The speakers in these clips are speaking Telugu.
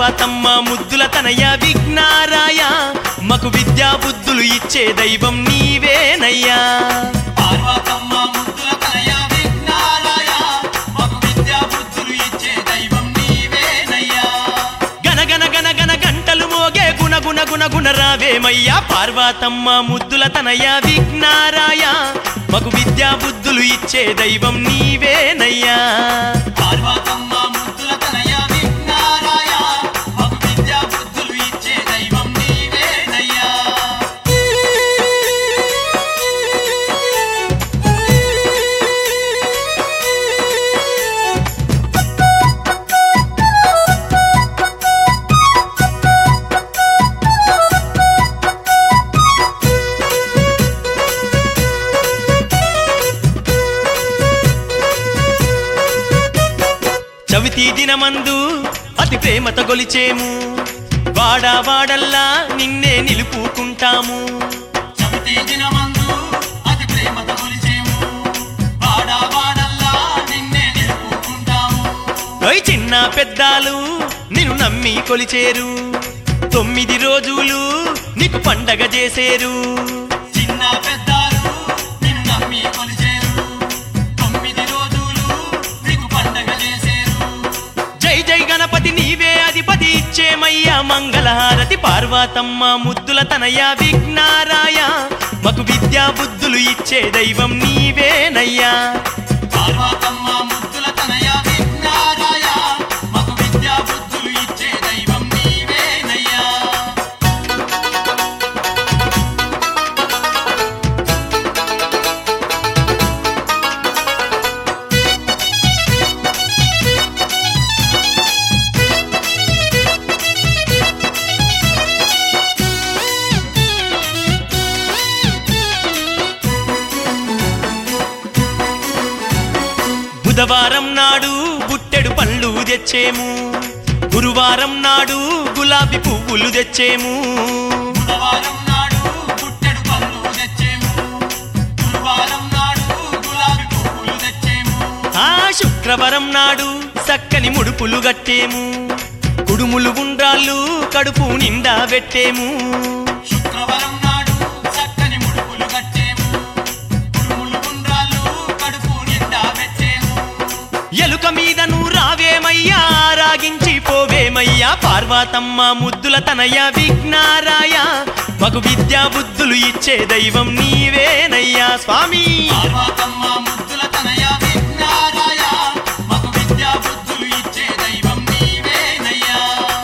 పార్వతమ్మ ముద్దుల తనయ విఘ్నారాయ మకు విద్యా బుద్ధులు ఇచ్చే దైవం నీవేనయ్యా పార్వతమ్మ ముద్దుల తనయ విఘ్నారాయ మకు విద్యా బుద్ధులు ఇచ్చే దైవం నీవేనయ్యా గన గన గన గన గంటలు మోగే గుణ గుణ గుణ గుణ రావేమయ్యా పార్వతమ్మ ముద్దుల తనయ విఘ్నారాయ మకు విద్యా బుద్ధులు ఇచ్చే దైవం నీవేనయ్యా పార్వతమ్మ ముద్దుల తనయ విఘ్నారాయ మకు విద్యా బుద్ధులు ఇచ్చే దైవం నీవేనయ్యా చవితి దినమందు అతి ప్రేమతో గొలిచేము వాడా వాడల్లా నిన్నే నిలుపుకుంటాము చవితి దినమందు అతి ప్రేమతో కొలిచేము వాడా వాడల్లా నిన్నే నిలుపుకుంటాము ఓయ్ చిన్న పెద్దాలు నిన్ను నమ్మి కొలిచేరు 9 రోజులు నీకు పండగ చేసేరు చిన్న పెద్దాలు నిన్ను నమ్మి కొలిచేరు 9 రోజులు నీకు పండగ చేసేరు జై జై గణపతి నీవే అధిపతి ఇచ్చేమయ్యా మంగళహారతి పార్వతమ్మ ముద్దుల తనయ విఘ్నారాయ మకు విద్యా బుద్ధులు ఇచ్చే దైవం నీవేనయ్యా పార్వతమ్మ ముద్దుల తనయ విఘ్నారాయ మకు విద్యా బుద్ధులు ఇచ్చే దైవం నీవేనయ్యా బుధవారం నాడు బుట్టెడు పళ్ళు తెచ్చేము గురువారం నాడు గులాబీ పువ్వులు తెచ్చేము బుధవారం నాడు పుట్టెడు పళ్ళు తెచ్చేము గురువారం నాడు గులాబీ పువ్వులు తెచ్చేము ఆ శుక్రవారం నాడు చక్కని ముడుపులు గట్టేము కుడుములు ఉండ్రాళ్ళు కడుపు నిండా పెట్టేము శుక్రవారం నాడు చక్కని ముడుపులు కట్టేము కుడుములు గుండ్రాలు కడుపు నిండా పెట్టేము ఎలుక మీద నువ్వు రావేమయ్యా రాగించి పోవేమయ్యా పార్వతమ్మ ముద్దుల తనయ విఘ్నారాయ మకు విద్యా బుద్ధులు ఇచ్చే దైవం నీవేనయ్యా స్వామి పార్వతమ్మ ముద్దుల తనయ విఘ్నారాయ మకు విద్యా బుద్ధులు ఇచ్చే దైవం నీవేనయ్యా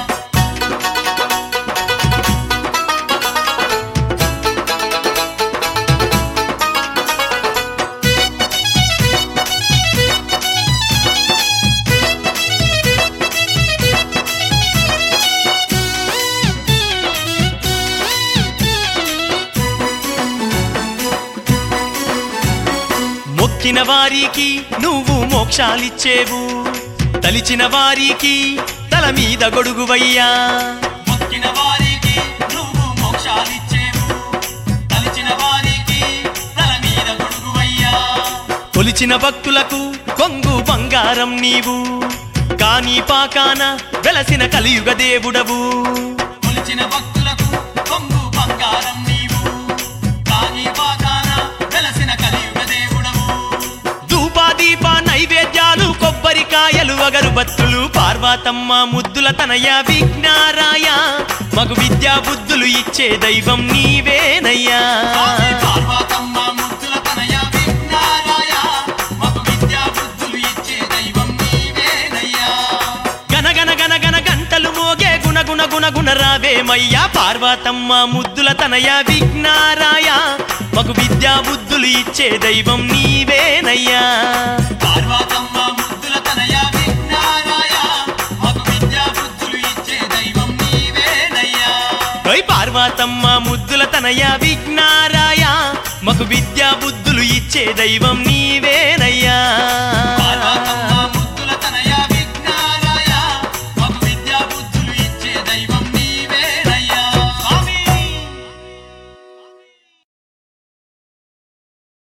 మొక్కిన వారికి నువ్వు మోక్షాలిచ్చేవు తలిచిన వారికి తల మీద గొడుగువయ్యా మొక్కిన వారికి నువ్వు మోక్షాలిచ్చేవు తలిచిన వారికి తల మీద గొడుగువయ్యా కొలిచిన భక్తులకు కొంగు బంగారం నీవు కాని పాకాన వెలసిన కలియుగ దేవుడవు కొలిచిన భక్తులకు కొంగు బంగారం నీవు కాని పాకాన వెలసిన కలియుగ దేవుడవు ధూపాదీప నైవేద్యాలు కొబ్బరికాయలు అగరుబత్తులు పార్వతమ్మ ముద్దుల తనయ విఘ్నారాయ మగు విద్యా బుద్ధులు ఇచ్చే దైవం నీవేనయ్యా పార్వతమ్మ ముద్దుల తనయ విఘ్నారాయ మకు విద్యా బుద్ధులు ఇచ్చే దైవం నీవేనయ్యా గన గన గన గన గంటలు మోగే గుణ గుణ గుణ గుణ రావేమయ్యా పార్వతమ్మ ముద్దుల తనయ విఘ్నారాయ మగు విద్యా బుద్ధులు ఇచ్చే దైవం నీవేనయ్యా పార్వతమ్మ ముద్దుల తనయ విఘ్నారాయ మకు విద్యా బుద్ధులు ఇచ్చే దైవం నీవేనయ్యా ఓయ్ పార్వతమ్మ ముద్దుల తనయ విఘ్నారాయ మగు విద్యా బుద్ధులు ఇచ్చే దైవం నీవే